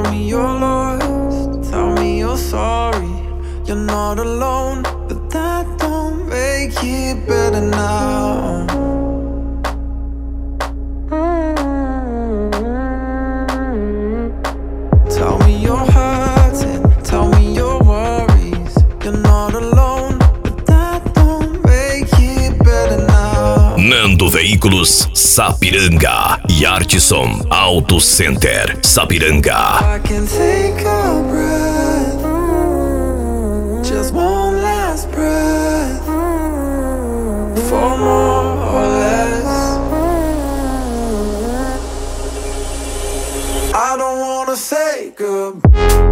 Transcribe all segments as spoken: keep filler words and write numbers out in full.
Tell me you're lost, tell me you're sorry. You're not alone, but that don't make it better now. Tell me you're hurting, tell me your worries. You're not alone, but that don't make it better now. Nando Veículos Sapiranga e Artisson Auto Center Sapiranga. I can take a breath, just one last breath, for more or less. I don't wanna say goodbye.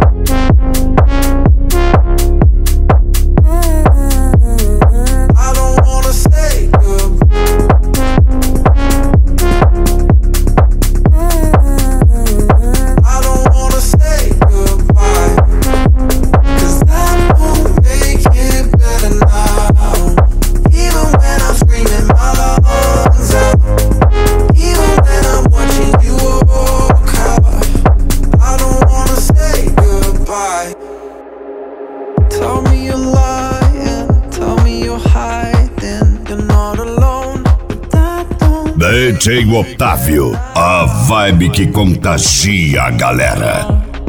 I don't wanna say goodbye. I don't wanna say goodbye, 'cause that won't make it better now. Even when I'm screaming my lungs out, even when I'm watching you walk out, I don't wanna say goodbye. Tell me you're lying, tell me you're hiding. You're not alone, but that don't D J Otávio, a vibe que contagia a galera.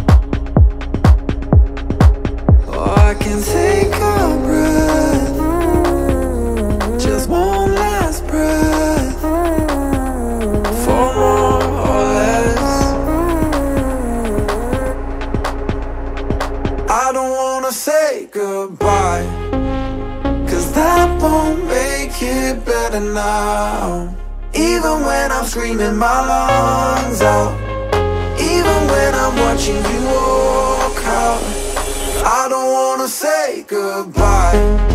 Oh, I can take a breath, just one last breath, for more or less. I don't wanna say goodbye, 'cause that won't make it better now. Even when I'm screaming my lungs out, even when I'm watching you walk out, I don't wanna say goodbye.